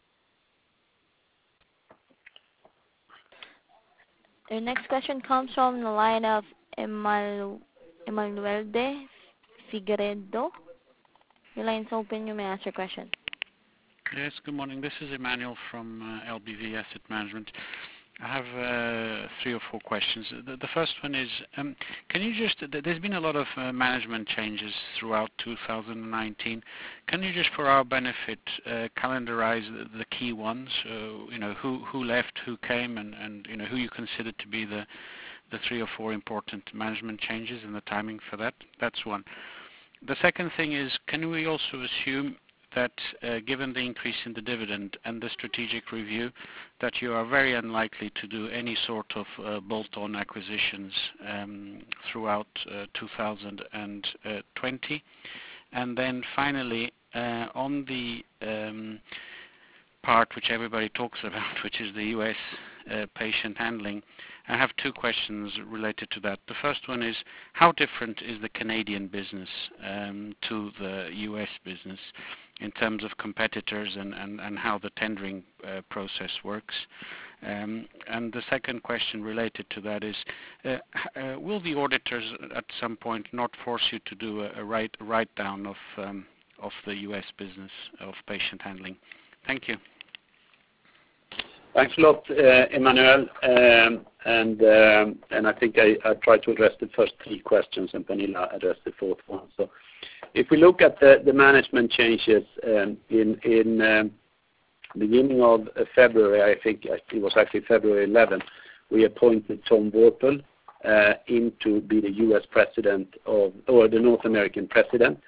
S1: The next question comes from the line of Emmanuel Emmanuel de Figueiredo. Your line's open. You may ask your question.
S6: Yes, good morning. This is Emmanuel from uh, L B V Asset Management. I have uh, three or four questions. The, the first one is, um, can you just, there's been a lot of uh, management changes throughout two thousand nineteen. Can you just, for our benefit, uh, calendarize the, the key ones? Uh, you know, who, who left, who came, and, and you know, who you consider to be the, the three or four important management changes and the timing for that? That's one. The second thing is, can we also assume that uh, given the increase in the dividend and the strategic review, that you are very unlikely to do any sort of uh, bolt-on acquisitions um, throughout uh, two thousand twenty? And then finally, uh, on the um, part which everybody talks about, which is the U S uh, patient handling, I have two questions related to that. The first one is, how different is the Canadian business um, to the U S business in terms of competitors and, and, and how the tendering uh, process works? Um, and the second question related to that is, uh, uh, will the auditors at some point not force you to do a, a write, a write down of, um, of the U S business of patient handling? Thank you.
S2: Thanks a lot, uh, Emmanuel. Um, and um, and I think I, I tried to address the first three questions, and Pernilla addressed the fourth one. So, if we look at the, the management changes um, in in um, beginning of uh, February, I think it was actually February eleventh, we appointed Tom Worpel uh, in to be the U S president of, or the North American president,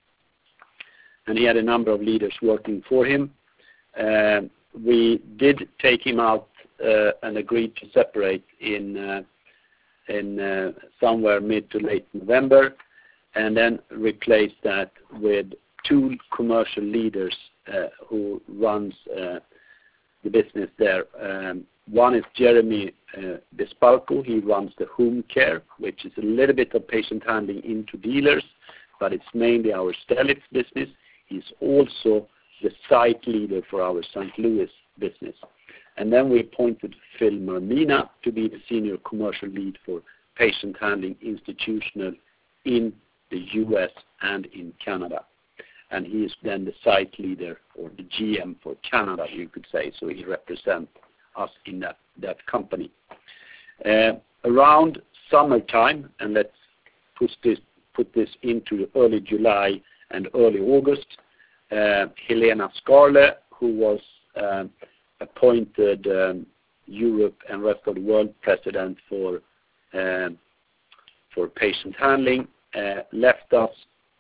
S2: and he had a number of leaders working for him. Uh, we did take him out uh, and agreed to separate in uh, in uh, somewhere mid to late November, and then replace that with two commercial leaders uh, who runs uh, the business there. Um, one is Jeremy uh, Bespalko. He runs the home care, which is a little bit of patient handling into dealers, but it's mainly our stairlift business. He's also the site leader for our Saint Louis business. And then we appointed Phil Mermina to be the senior commercial lead for patient handling institutional in the U S and in Canada. And he is then the site leader, or the G M for Canada, you could say, so he represents us in that, that company. Uh, around summertime, and let's put this, put this into early July and early August, uh, Helena Skarle, who was um, appointed um, Europe and rest of the world president for, um, for patient handling, uh, left us,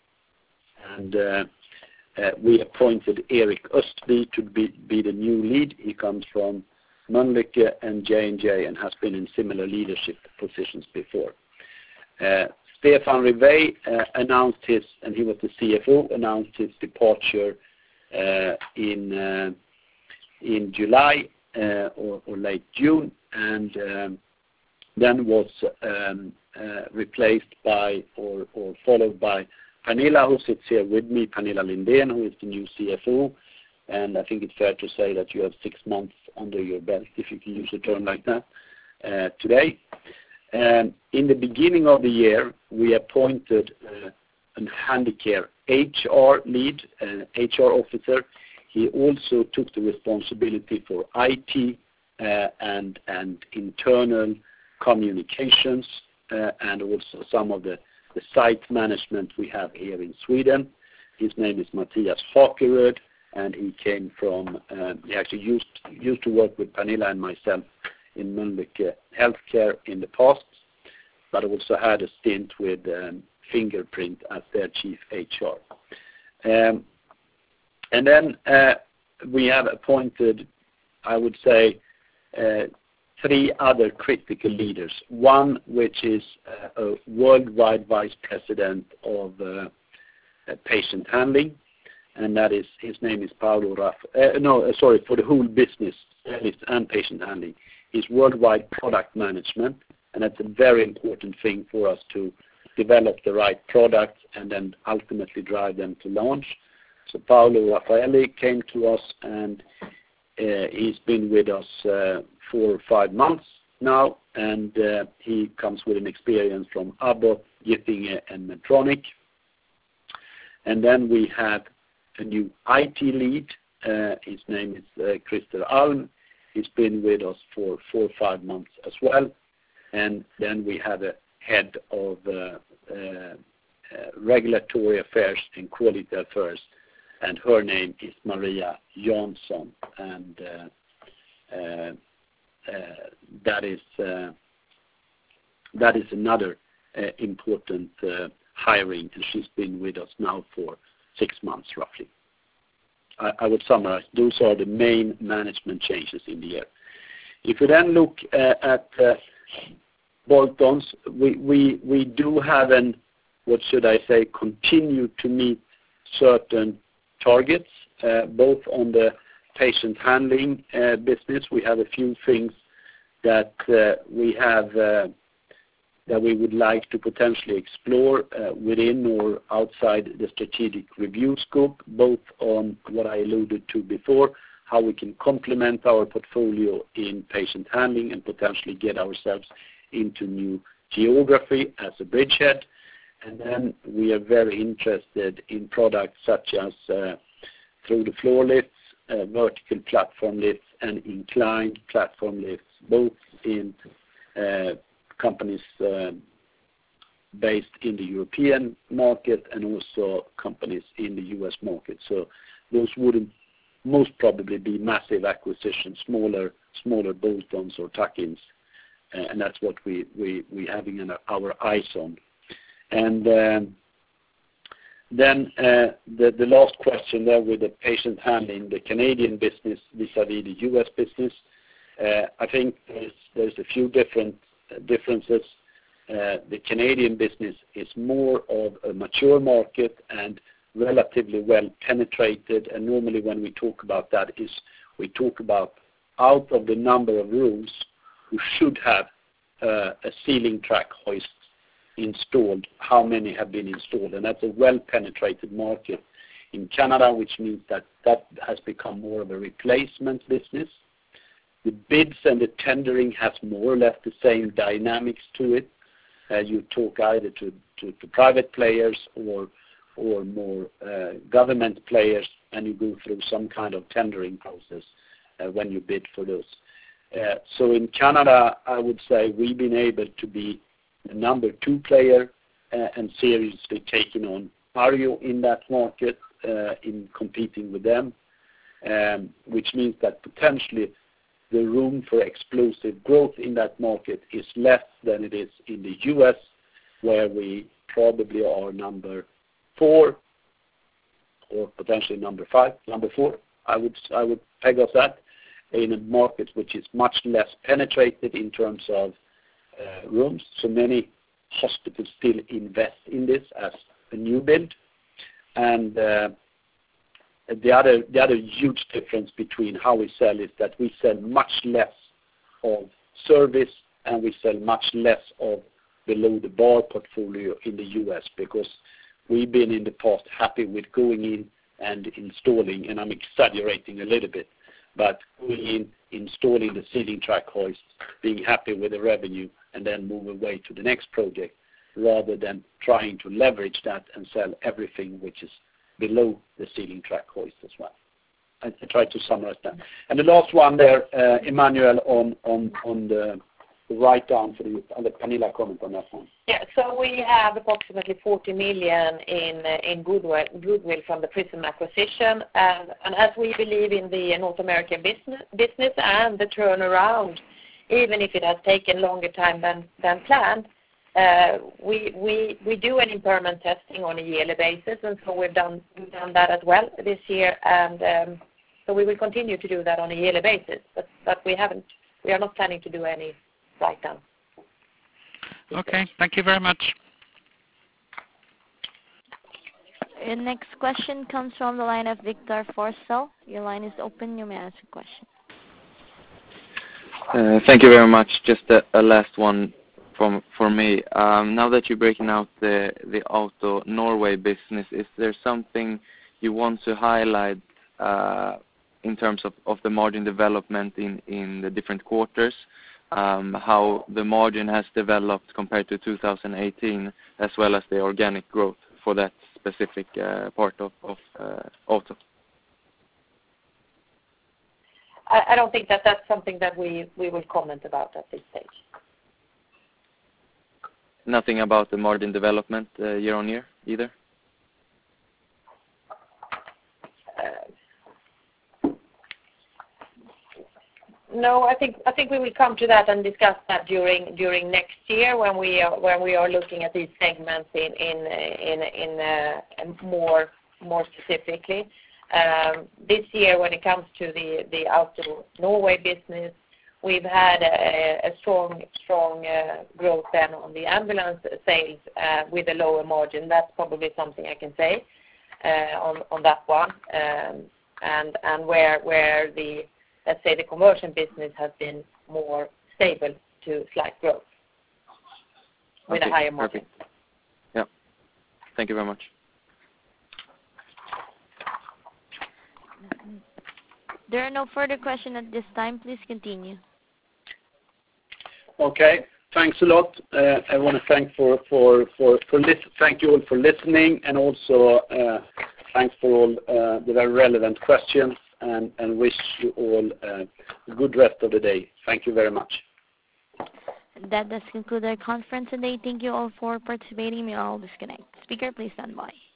S2: and uh, Uh, we appointed Erik Östby to be, be the new lead. He comes from Mölnlycke and J and J and has been in similar leadership positions before. Uh, Stefan Rivet uh, announced his, and he was the C F O, announced his departure uh, in uh, in July uh, or, or late June, and um, then was um, uh, replaced by or, or followed by Pernilla, who sits here with me, Pernilla Lindén, who is the new C F O, and I think it's fair to say that you have six months under your belt, if you can use a term like that, uh, today. Um, in the beginning of the year, we appointed uh, a Handicare H R lead, uh, H R officer. He also took the responsibility for I T uh, and, and internal communications uh, and also some of the the site management we have here in Sweden. His name is Matthias Hakerud, and he came from, uh, he actually used, used to work with Pernilla and myself in Mölnlycke Healthcare in the past, but also had a stint with um, Fingerprint as their chief H R. Um, and then uh, we have appointed, I would say, uh, three other critical leaders. One, which is uh, a worldwide vice president of uh, uh, patient handling, and that is, his name is Paolo Raff. Uh, no, uh, sorry, for the whole business and patient handling. He's worldwide product management, and that's a very important thing for us to develop the right products and then ultimately drive them to launch. So Paolo Raffaelli came to us, and uh, he's been with us uh, four or five months now, and uh, he comes with an experience from Abbott, Getinge, and Medtronic. And then we have a new I T lead. Uh, his name is uh, Christer Alm. He's been with us for four or five months as well. And then we have a head of uh, uh, uh, regulatory affairs and quality affairs, and her name is Maria Jansson. And uh, uh, Uh, that is uh, that is another uh, important uh, hiring, and she's been with us now for six months roughly. I, I would summarize, those are the main management changes in the year. If we then look uh, at uh, bolt-ons, we, we, we do have an, what should I say, continue to meet certain targets, uh, both on the patient handling uh, business. We have a few things that uh, we have uh, that we would like to potentially explore uh, within or outside the strategic review scope, both on what I alluded to before, how we can complement our portfolio in patient handling and potentially get ourselves into new geography as a bridgehead. And then we are very interested in products such as uh, through the floor lifts, Uh, vertical platform lifts, and inclined platform lifts, both in uh, companies uh, based in the European market and also companies in the U S market. So those wouldn't most probably be massive acquisitions, smaller smaller bolt-ons or tuck-ins, uh, and that's what we we we having an, our eyes on. And um, Then uh, the, the last question there with the patient handling, the Canadian business vis-a-vis the U S business. Uh, I think there's, there's a few different uh, differences. Uh, the Canadian business is more of a mature market and relatively well penetrated, and normally when we talk about that is we talk about out of the number of rooms who should have uh, a ceiling track hoist installed, how many have been installed, and that's a well-penetrated market in Canada, which means that that has become more of a replacement business. The bids and the tendering has more or less the same dynamics to it, uh, you talk either to, to, to private players or or more uh, government players, and you go through some kind of tendering process uh, when you bid for those. Uh, so in Canada, I would say we've been able to be the number two player uh, and seriously taking on Arjo in that market uh, in competing with them, um, which means that potentially the room for explosive growth in that market is less than it is in the U S, where we probably are number four or potentially number five, number four. I would I would peg us at in a market which is much less penetrated in terms of uh, rooms. So many hospitals still invest in this as a new build, and uh, the other the other huge difference between how we sell is that we sell much less of service and we sell much less of below the bar portfolio in the U S, because we've been in the past happy with going in and installing, and I'm exaggerating a little bit, but going in, installing the ceiling track hoist, being happy with the revenue, and then move away to the next project, rather than trying to leverage that and sell everything which is below the ceiling track hoist as well. I, I try to summarize that. And the last one there, uh, Emmanuel, on, on, on the write down for the, I'll let Pernilla comment on that one.
S3: Yeah, so we have approximately forty million in uh, in goodwill, goodwill from the Prism acquisition, and, and as we believe in the North American business, business and the turnaround, even if it has taken longer time than, than planned, uh, we, we, we do an impairment testing on a yearly basis, and so we've done, we've done that as well this year, and um, so we will continue to do that on a yearly basis, but, but we haven't, we are not planning to do any write down.
S6: Okay, thank you very much.
S1: Your next question comes from the line of Victor Forssell. Your line is open. You may ask a question.
S5: Uh, thank you very much. Just a, a last one from for me. Um, now that you're breaking out the the Auto Norway business, is there something you want to highlight uh, in terms of, of the margin development in, in the different quarters? Um, how the margin has developed compared to two thousand eighteen, as well as the organic growth for that specific uh, part of, of uh, Auto?
S3: I, I don't think that that's something that we, we will comment about at this stage.
S5: Nothing about the margin development uh, year on year either?
S3: No, I think I think we will come to that and discuss that during during next year when we are when we are looking at these segments in in in in uh, more more specifically. Um, this year, when it comes to the the Auto Norway business, we've had a, a strong strong uh, growth then on the ambulance sales uh, with a lower margin. That's probably something I can say uh, on on that one, um, and and where where the let's say the conversion business has been more stable to slight growth with
S5: okay,
S3: a higher margin.
S5: Perfect. Yeah. Thank you very much.
S1: There are no further questions at this time. Please continue.
S2: Okay. Thanks a lot. Uh, I want to thank for for for for lis- thank you all for listening, and also uh, thanks for all uh, the very relevant questions. And, and wish you all uh, a good rest of the day. Thank you very much.
S1: That does conclude our conference today. Thank you all for participating. You may all disconnect. Speaker, please stand by.